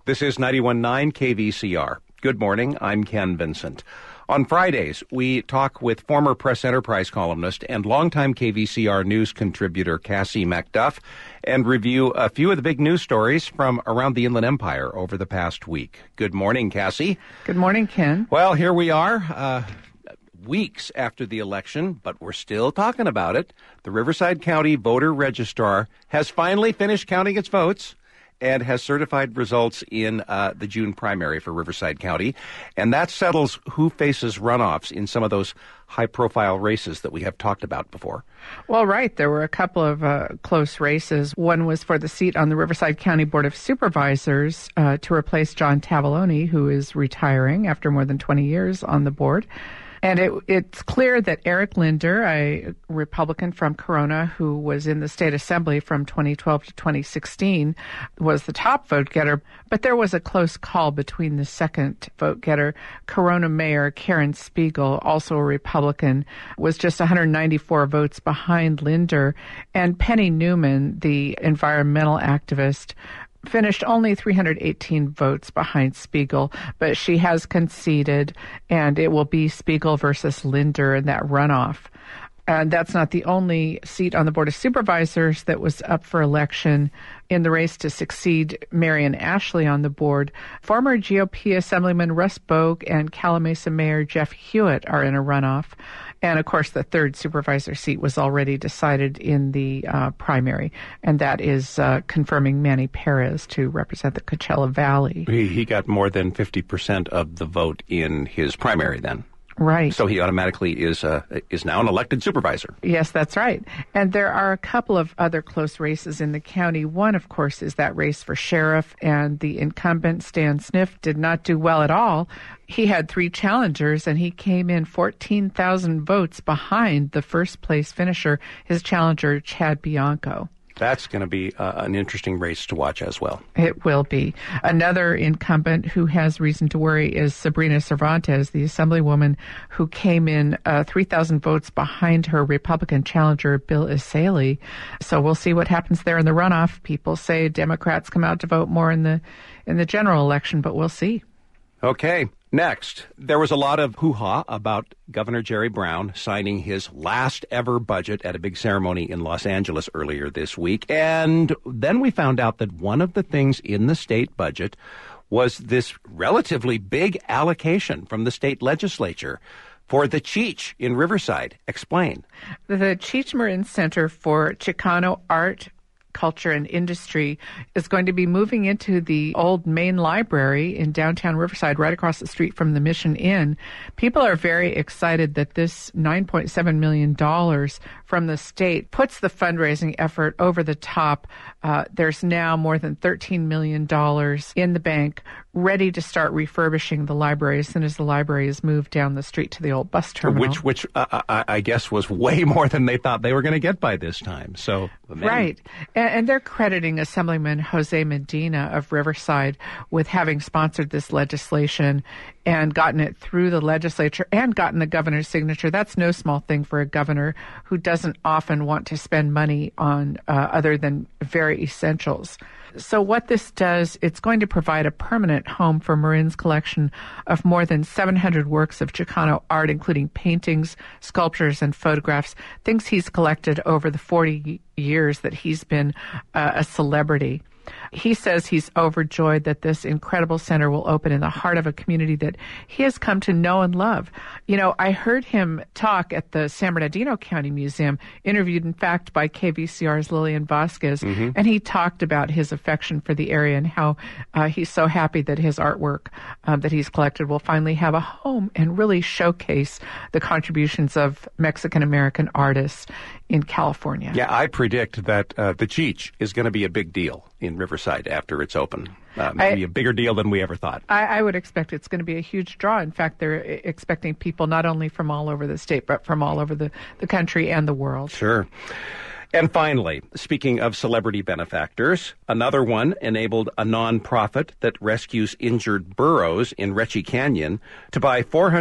This is 91.9 KVCR. Good morning, I'm Ken Vincent. On Fridays, we talk with former Press Enterprise columnist and longtime KVCR news contributor Cassie McDuff and review a few of the big news stories from around the Inland Empire over the past week. Good morning, Cassie. Good morning, Ken. Well, here we are, weeks after the election, but we're still talking about it. The Riverside County Voter Registrar has finally finished counting its votes and has certified results in the June primary for Riverside County. And that settles who faces runoffs in some of those high-profile races that we have talked about before. Well, right. There were a couple of close races. One was for the seat on the Riverside County Board of Supervisors to replace John Tavallone, who is retiring after more than 20 years on the board. And it's clear that Eric Linder, a Republican from Corona who was in the state assembly from 2012 to 2016, was the top vote getter. But there was a close call between the second vote getter. Corona Mayor Karen Spiegel, also a Republican, was just 194 votes behind Linder. And Penny Newman, the environmental activist, finished only 318 votes behind Spiegel, but she has conceded, and it will be Spiegel versus Linder in that runoff. And that's not the only seat on the Board of Supervisors that was up for election. In the race to succeed Marion Ashley on the board, former GOP Assemblyman Russ Bogue and Calamasa Mayor Jeff Hewitt are in a runoff. And, of course, the third supervisor seat was already decided in the primary, and that is confirming Manny Perez to represent the Coachella Valley. He got more than 50% of the vote in his primary then. Right. So he automatically is now an elected supervisor. Yes, that's right. And there are a couple of other close races in the county. One, of course, is that race for sheriff, and the incumbent, Stan Sniff, did not do well at all. He had 3 challengers, and he came in 14,000 votes behind the first-place finisher, his challenger, Chad Bianco. That's going to be an interesting race to watch as well. It will be. Another incumbent who has reason to worry is Sabrina Cervantes, the assemblywoman who came in 3,000 votes behind her Republican challenger, Bill Isaly. So we'll see what happens there in the runoff. People say Democrats come out to vote more in the general election, but we'll see. Okay. Next, there was a lot of hoo-ha about Governor Jerry Brown signing his last ever budget at a big ceremony in Los Angeles earlier this week. And then we found out that one of the things in the state budget was this relatively big allocation from the state legislature for the Cheech in Riverside. Explain. The Cheech Marin Center for Chicano Art, Culture and Industry is going to be moving into the old main library in downtown Riverside, right across the street from the Mission Inn. People are very excited that this $9.7 million from the state puts the fundraising effort over the top. There's now more than $13 million in the bank, ready to start refurbishing the library as soon as the library is moved down the street to the old bus terminal. Which I guess was way more than they thought they were going to get by this time. So right. And they're crediting Assemblyman Jose Medina of Riverside with having sponsored this legislation and gotten it through the legislature and gotten the governor's signature. That's no small thing for a governor who doesn't often want to spend money on other than very essentials. So what this does, it's going to provide a permanent home for Marin's collection of more than 700 works of Chicano art, including paintings, sculptures, and photographs, things he's collected over the 40 years that he's been a celebrity. He says he's overjoyed that this incredible center will open in the heart of a community that he has come to know and love. You know, I heard him talk at the San Bernardino County Museum, interviewed, in fact, by KVCR's Lillian Vasquez, and he talked about his affection for the area and how he's so happy that his artwork that he's collected will finally have a home and really showcase the contributions of Mexican-American artists in California. Yeah, I predict that the Cheech is going to be a big deal in Riverside after it's open. Maybe a bigger deal than we ever thought. I would expect it's going to be a huge draw. In fact, they're expecting people not only from all over the state, but from all over the country and the world. Sure. And finally, speaking of celebrity benefactors, another one enabled a nonprofit that rescues injured burros in Retchie Canyon to buy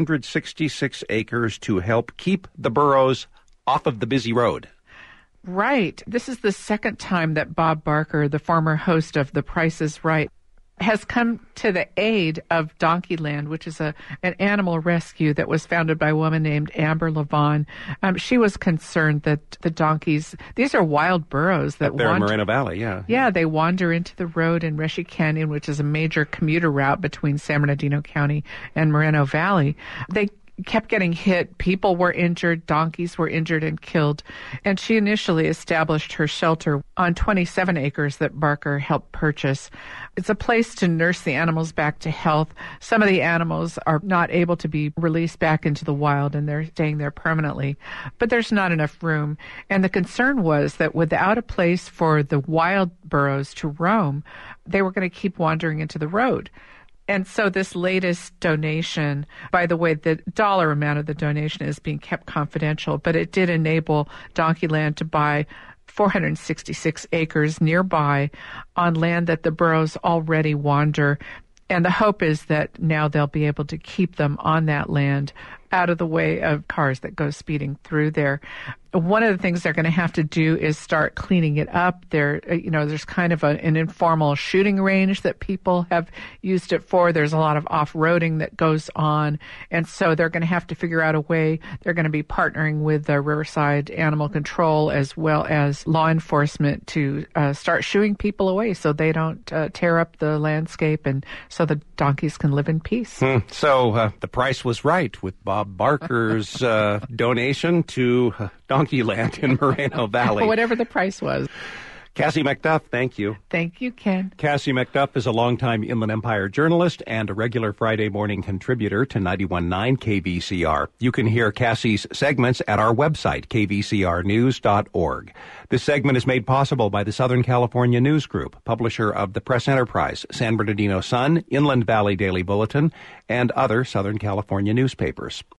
466 acres to help keep the burros off of the busy road. Right. This is the second time that Bob Barker, the former host of The Price is Right, has come to the aid of Donkeyland, which is an animal rescue that was founded by a woman named Amber Levon. She was concerned that the donkeys, these are wild burros that wander in Moreno Valley, yeah. Yeah, they wander into the road in Reche Canyon, which is a major commuter route between San Bernardino County and Moreno Valley. They kept getting hit. People were injured. Donkeys were injured and killed. And she initially established her shelter on 27 acres that Barker helped purchase. It's a place to nurse the animals back to health. Some of the animals are not able to be released back into the wild, and they're staying there permanently. But there's not enough room. And the concern was that without a place for the wild burros to roam, they were going to keep wandering into the road. And so this latest donation, by the way, the dollar amount of the donation is being kept confidential, but it did enable Donkeyland to buy 466 acres nearby on land that the burros already wander. And the hope is that now they'll be able to keep them on that land out of the way of cars that go speeding through there. One of the things they're going to have to do is start cleaning it up. There's kind of an informal shooting range that people have used it for. There's a lot of off-roading that goes on. And so they're going to have to figure out a way. They're going to be partnering with the Riverside Animal Control as well as law enforcement to start shooing people away so they don't tear up the landscape and so the donkeys can live in peace. So the price was right with Bob Barker's donation to Donkeyland in Moreno Valley. Whatever the price was. Cassie McDuff, thank you. Thank you, Ken. Cassie McDuff is a longtime Inland Empire journalist and a regular Friday morning contributor to 91.9 KVCR. You can hear Cassie's segments at our website, kvcrnews.org. This segment is made possible by the Southern California News Group, publisher of the Press Enterprise, San Bernardino Sun, Inland Valley Daily Bulletin, and other Southern California newspapers.